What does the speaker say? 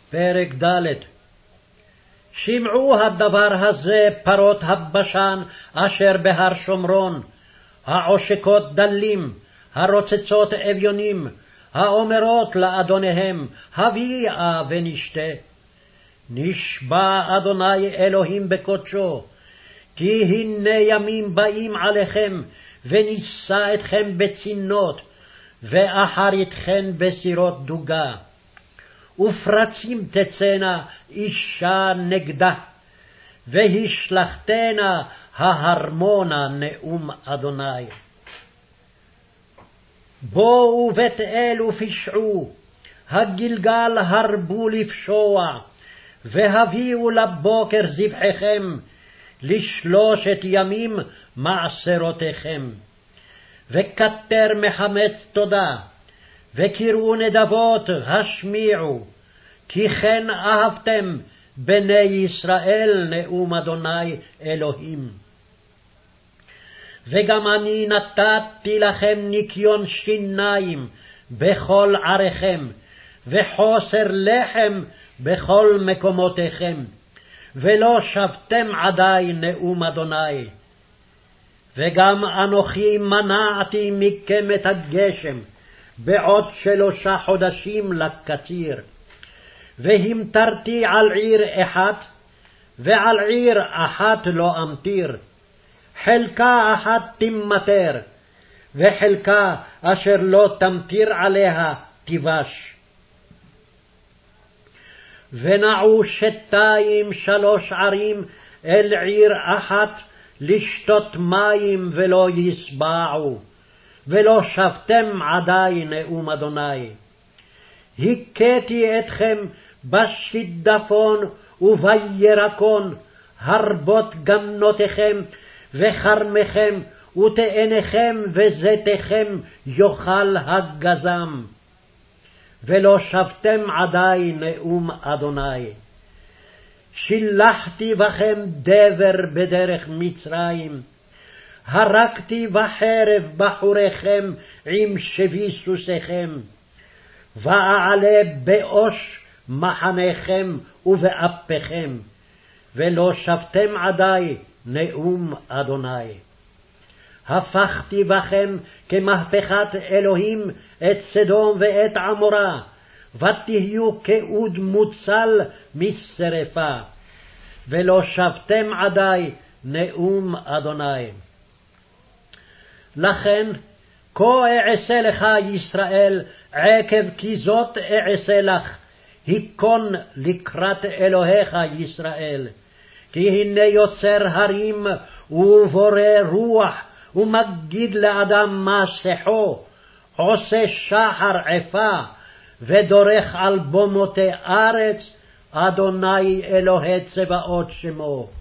פרק ד'. שמעו הדבר הזה פרות הבשן אשר בהר שומרון, העושקות דלים, הרוצצות אביונים, האומרות לאדוניהם, הביאה ונשתה. נשבע אדוני אלוהים בקודשו, כי הנה ימים באים עליכם, ונישא אתכם בצינות, ואחר אתכם בסירות דוגה. ופרצים תצאנה אישה נגדה, והשלכתנה ההרמונה נאום אדוני. בואו בית אל ופשעו, הגלגל הרבו לפשוע, והביאו לבוקר זבחיכם, לשלושת ימים מעשרותיכם. וכתר מחמץ תודה, וקראו נדבות השמיעו, כי כן אהבתם בני ישראל נאום אדוני אלוהים. וגם אני נתתי לכם ניקיון שיניים בכל עריכם, וחוסר לחם בכל מקומותיכם, ולא שבתם עדי נאום אדוני. וגם אנוכי מנעתי מכם את הגשם, בעוד 3 חודשים לקציר, והמטרתי על עיר אחת, ועל עיר אחת לא אמטיר, חלקה אחת תמטר, וחלקה אשר לא תמטיר עליה תיבש. ונעו 3 ערים אל עיר אחת, לשתות מים ולא יסבעו, ולא שבתם עדי נאום אדוני. הכיתי אתכם בשידפון ובירקון, הרבות גנותיכם וכרמכם ותאניכם וזיתיכם יאכל הגזם. ולא שבתם עדי נאום אדוני. שילחתי בכם דבר בדרך מצרים, הרגתי בחרב בחוריכם עם שבי סוסיכם, ואעלה באוש מחניכם ובאפיכם, ולא שבתם עדי נאום אדוני. הפכתי בכם כמהפכת אלוהים את סדום ואת עמורה, ותהיו כאוד מוצל משרפה, ולא שבתם עדי נאום אדוני. לכן כה אעשה לך ישראל, עקב כי זאת אעשה לך, היכון לקראת אלוהיך ישראל. כי הנה יוצר הרים ובורא רוח, ומגיד לאדם מסחו, עושה שחר עפה, ודורך על במותי ארץ, אדוני אלוהי צבאות שמו.